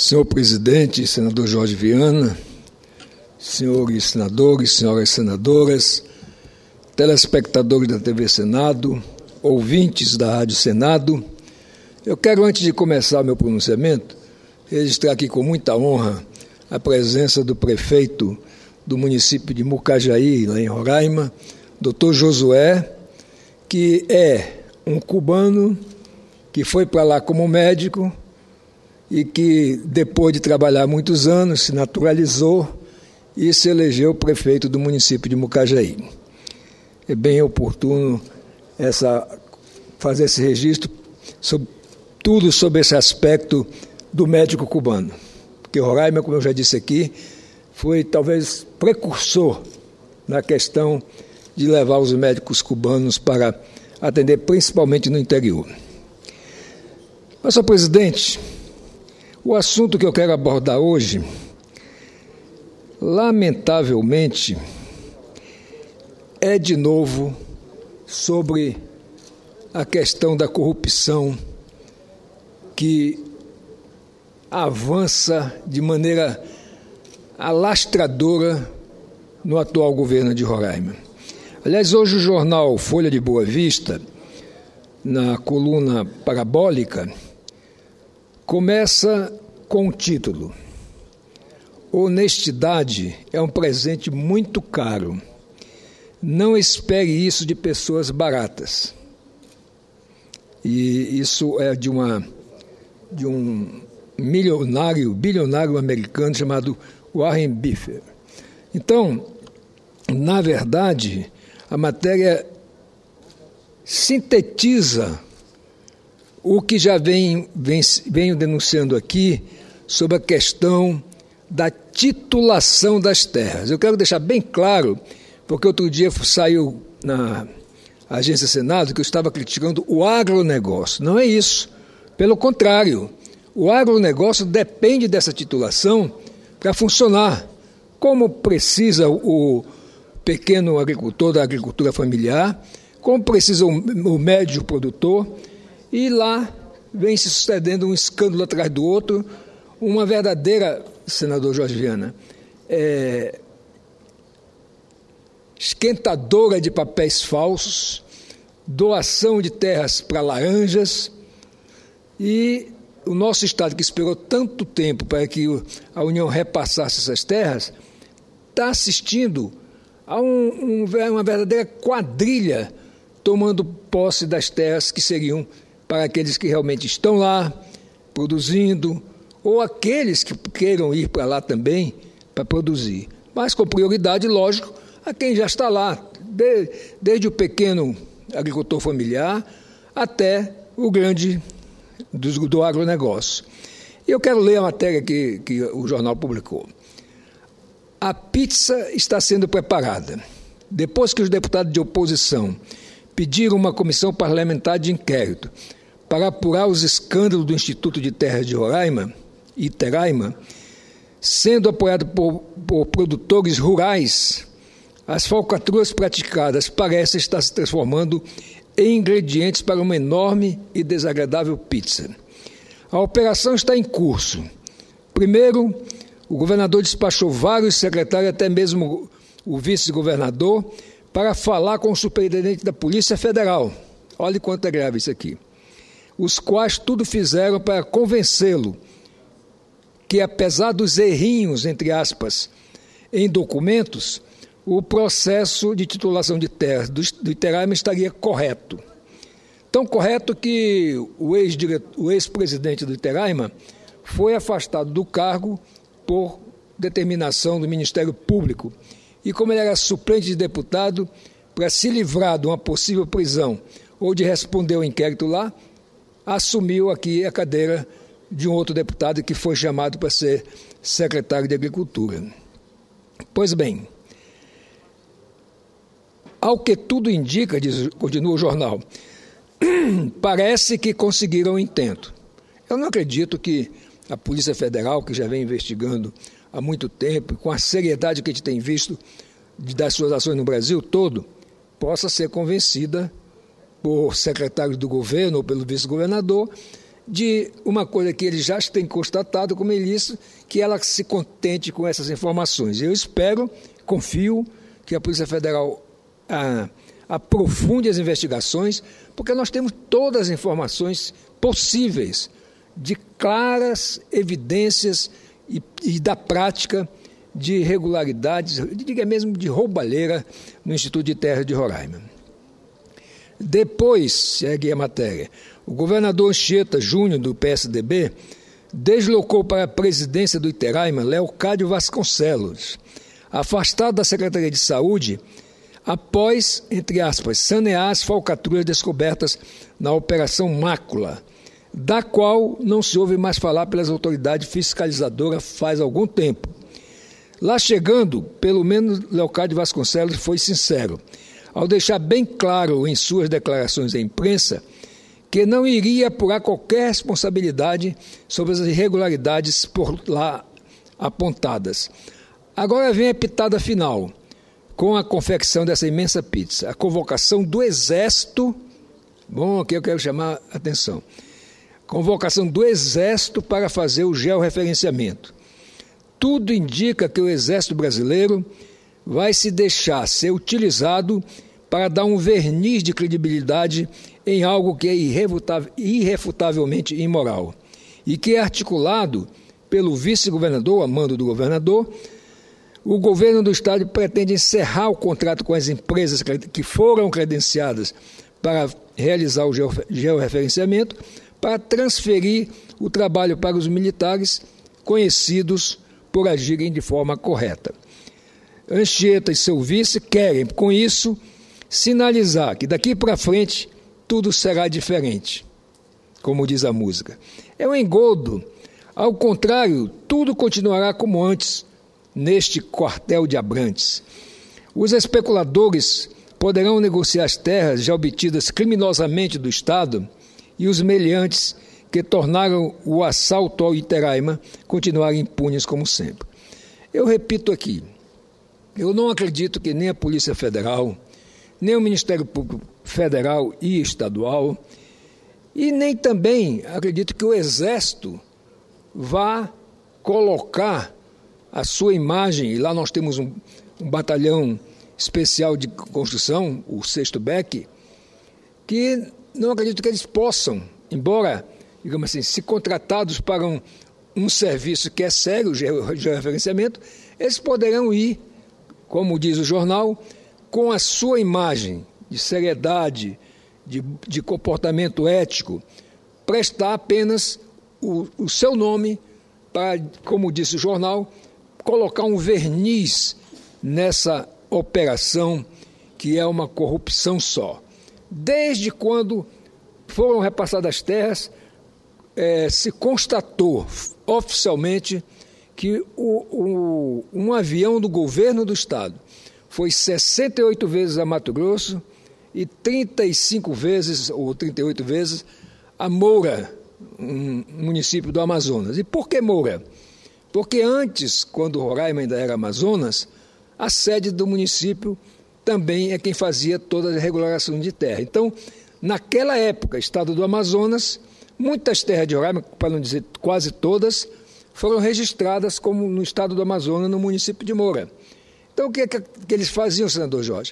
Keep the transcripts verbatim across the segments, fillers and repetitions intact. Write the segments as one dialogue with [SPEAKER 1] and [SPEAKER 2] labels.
[SPEAKER 1] Senhor presidente, senador Jorge Viana, senhores senadores, senhoras senadoras, telespectadores da T V Senado, ouvintes da Rádio Senado, eu quero, antes de começar o meu pronunciamento, registrar aqui com muita honra a presença do prefeito do município de Mucajaí, lá em Roraima, doutor Josué, que é um cubano que foi para lá como médico e que, depois de trabalhar muitos anos, se naturalizou e se elegeu prefeito do município de Mucajaí. É bem oportuno essa, fazer esse registro sobre tudo sobre esse aspecto do médico cubano, porque Roraima, como eu já disse aqui, foi talvez precursor na questão de levar os médicos cubanos para atender principalmente no interior. Mas, senhor presidente, o assunto que eu quero abordar hoje, lamentavelmente, é de novo sobre a questão da corrupção que avança de maneira alastradora no atual governo de Roraima. Aliás, hoje o jornal Folha de Boa Vista, na coluna parabólica, começa com o título: Honestidade é um presente muito caro. Não espere isso de pessoas baratas. E isso é de, uma, de um milionário, bilionário americano chamado Warren Buffett. Então, na verdade, a matéria sintetiza o que já vem, vem, venho denunciando aqui sobre a questão da titulação das terras. Eu quero deixar bem claro, porque outro dia saiu na Agência Senado que eu estava criticando o agronegócio. Não é isso. Pelo contrário, o agronegócio depende dessa titulação para funcionar. Como precisa o pequeno agricultor da agricultura familiar, como precisa o médio produtor, e lá vem se sucedendo um escândalo atrás do outro, uma verdadeira, senador Jorge Viana, é, esquentadora de papéis falsos, doação de terras para laranjas, e o nosso Estado, que esperou tanto tempo para que a União repassasse essas terras, está assistindo a um, um, uma verdadeira quadrilha tomando posse das terras que seriam para aqueles que realmente estão lá, produzindo, ou aqueles que queiram ir para lá também para produzir. Mas com prioridade, lógico, a quem já está lá, de, desde o pequeno agricultor familiar até o grande do, do agronegócio. E eu quero ler a matéria que, que o jornal publicou. A pizza está sendo preparada. Depois que os deputados de oposição pediram uma comissão parlamentar de inquérito para apurar os escândalos do Instituto de Terras de Roraima, Iteraima, sendo apoiado por, por produtores rurais, as falcatruas praticadas parecem estar se transformando em ingredientes para uma enorme e desagradável pizza. A operação está em curso. Primeiro, o governador despachou vários secretários, até mesmo o vice-governador, para falar com o superintendente da Polícia Federal. Olha quanto é grave isso aqui. Os quais tudo fizeram para convencê-lo que, apesar dos errinhos, entre aspas, em documentos, o processo de titulação de terras do, do Iteraima estaria correto. Tão correto que o, ex-diretor, o ex-presidente do Iteraima foi afastado do cargo por determinação do Ministério Público. E como ele era suplente de deputado, para se livrar de uma possível prisão ou de responder ao inquérito lá, assumiu aqui a cadeira de um outro deputado que foi chamado para ser secretário de Agricultura. Pois bem, ao que tudo indica, diz, continua o jornal, parece que conseguiram o intento. Eu não acredito que a Polícia Federal, que já vem investigando há muito tempo, com a seriedade que a gente tem visto das suas ações no Brasil todo, possa ser convencida por secretários do governo ou pelo vice-governador de uma coisa que ele já tem constatado, como ele disse, que ela se contente com essas informações. Eu espero, confio, que a Polícia Federal ah, aprofunde as investigações, porque nós temos todas as informações possíveis de claras evidências e, e da prática de irregularidades, diga mesmo de roubalheira no Instituto de Terras de Roraima. Depois, segue a matéria, o governador Anchieta Júnior, do P S D B, deslocou para a presidência do Iteraima Leocádio Vasconcelos, afastado da Secretaria de Saúde, após, entre aspas, sanear as falcatruas descobertas na Operação Mácula, da qual não se ouve mais falar pelas autoridades fiscalizadoras faz algum tempo. Lá chegando, pelo menos Leocádio Vasconcelos foi sincero, ao deixar bem claro em suas declarações à imprensa que não iria apurar qualquer responsabilidade sobre as irregularidades por lá apontadas. Agora vem a pitada final, com a confecção dessa imensa pizza, a convocação do Exército, bom, aqui eu quero chamar a atenção, convocação do Exército para fazer o georreferenciamento. Tudo indica que o Exército Brasileiro vai se deixar ser utilizado para dar um verniz de credibilidade em algo que é irrefutável, irrefutavelmente imoral e que é articulado pelo vice-governador, a mando do governador. O governo do estado pretende encerrar o contrato com as empresas que foram credenciadas para realizar o georreferenciamento, para transferir o trabalho para os militares conhecidos por agirem de forma correta. Anchieta e seu vice querem, com isso, sinalizar que daqui para frente tudo será diferente, como diz a música. É um engodo. Ao contrário, tudo continuará como antes, neste quartel de Abrantes. Os especuladores poderão negociar as terras já obtidas criminosamente do Estado e os meliantes que tornaram o assalto ao Iteraima continuarem impunes como sempre. Eu repito aqui, eu não acredito que nem a Polícia Federal, nem o Ministério Público Federal e Estadual, e nem também acredito que o Exército vá colocar a sua imagem, e lá nós temos um, um batalhão especial de construção, o sexto B E C, que não acredito que eles possam, embora, digamos assim, se contratados para um, um serviço que é sério, o georreferenciamento, eles poderão ir, como diz o jornal, com a sua imagem de seriedade, de, de comportamento ético, prestar apenas o, o seu nome para, como disse o jornal, colocar um verniz nessa operação que é uma corrupção só. Desde quando foram repassadas as terras, é, se constatou oficialmente que o, o, um avião do governo do estado foi sessenta e oito vezes a Mato Grosso e trinta e cinco vezes, ou trinta e oito vezes, a Moura, um município do Amazonas. E por que Moura? Porque antes, quando Roraima ainda era Amazonas, a sede do município também é quem fazia toda a regularização de terra. Então, naquela época, estado do Amazonas, muitas terras de Roraima, para não dizer quase todas, foram registradas como no estado do Amazonas, no município de Moura. Então, o que, que, que eles faziam, senador Jorge?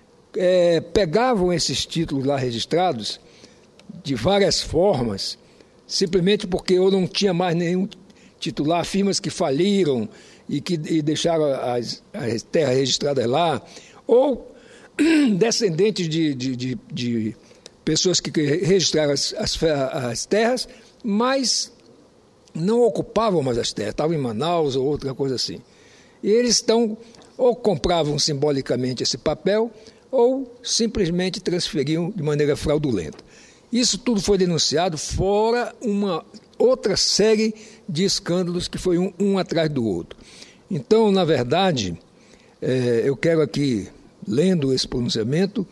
[SPEAKER 1] É, pegavam esses títulos lá registrados de várias formas, simplesmente porque eu não tinha mais nenhum titular, firmas que faliram e que e deixaram as, as terras registradas lá, ou descendentes de, de, de, de pessoas que registraram as, as, as terras, mas não ocupavam mais as terras, estavam em Manaus ou outra coisa assim. E eles estão, ou compravam simbolicamente esse papel, ou simplesmente transferiam de maneira fraudulenta. Isso tudo foi denunciado, fora uma outra série de escândalos que foi um, um atrás do outro. Então, na verdade, é, eu quero aqui, lendo esse pronunciamento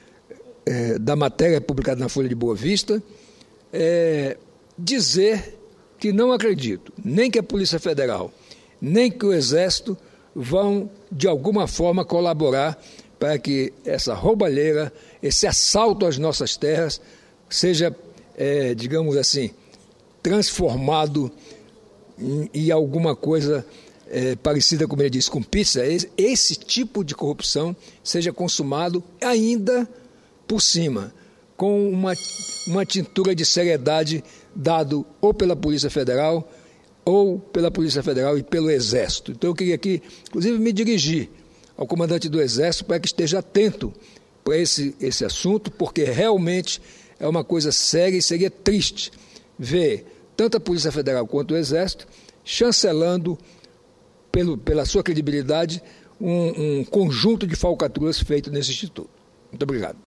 [SPEAKER 1] é, da matéria publicada na Folha de Boa Vista, é, dizer que não acredito, nem que a Polícia Federal, nem que o Exército vão, de alguma forma, colaborar para que essa roubalheira, esse assalto às nossas terras, seja, é, digamos assim, transformado em, em alguma coisa é, parecida, como ele disse, com pizza, esse, esse tipo de corrupção seja consumado ainda por cima, com uma, uma tintura de seriedade dado ou pela Polícia Federal, ou pela Polícia Federal e pelo Exército. Então eu queria aqui, inclusive, me dirigir ao comandante do Exército para que esteja atento para esse, esse assunto, porque realmente é uma coisa séria e seria triste ver tanto a Polícia Federal quanto o Exército chancelando, pelo, pela sua credibilidade, um, um conjunto de falcatruas feito nesse Instituto. Muito obrigado.